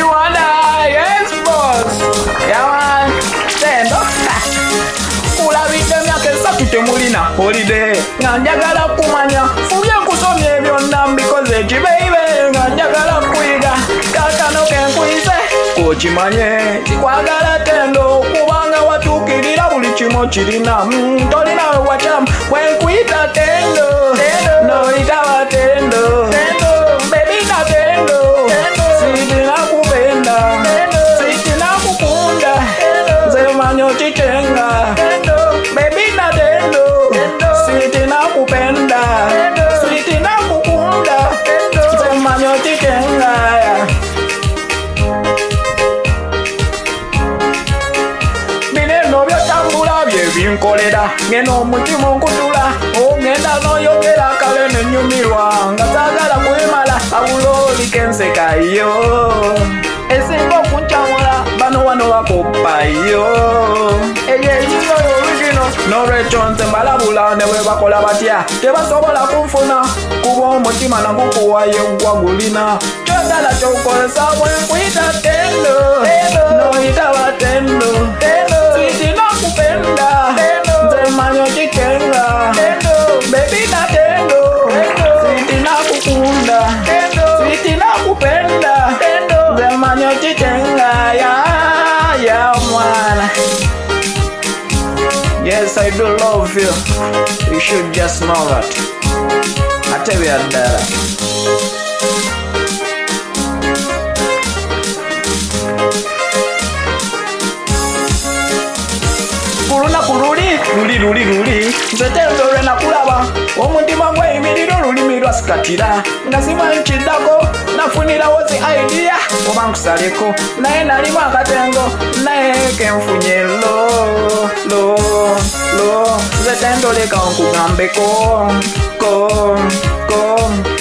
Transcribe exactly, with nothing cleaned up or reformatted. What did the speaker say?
you wanna? Yes, boss. Yeah, man. Tendo. Kula vite myake sakute mulina holiday. Nganjagala kumanya. Fubye kusomye byonna mbikoze ki baby. Nganjagala kuyiga. Kakano kenkuyise. Kokimanye. Kwagala tendo. Kubanga watukirira buli kimu kirina. Tolina wachamu. Wenkuyita tendo. Tendo. No itawa tendo. Tendo. Baby na tendo. Tendo. Sweet na kupenda. Tendo. Sweet na kukunda. Tendo. Zemanyo chichenga. Tendo. Baby na tendo. Tendo. Sweet na kupenda. Tendo. Sweet na kukunda. Tendo. Zemanyo chichenga. Bineno byotambula bye binkolera. Ngeno omutima onkutula. Ongenda noyogera kale nenyumirwa. Nga saagala kwemala abuloli kensekayo. Esinga okuncamula bano wano bakupayo. Eyeyiyo original n'olwekyo nze mbalabula ne bwe bakola batya tebasobola kunfuna kuba omutima nagukuwayo gwagulina. Kyogala kyokozesa bwe nkuyita tendo n'oyita batendo. Sweet nakupenda nze manyo kikenga. Baby na tendo sweet nakukunda. Sweet nakupenda nze manyo kikenga. Ya ya mwana. Yes, I do love you. You should just know that. I tell you that. Kuruna kuruli, luli luli luli. Nze tendo lwena kulaba. Omutima gweyimirira olulimi lwasikatira. Nga simanyikiddako nafunira wozi idea oba nkusaleko. Naye nalimu akatengo naye kenfunye lo lo lo. Nze tendo leka nkugambeko ko ko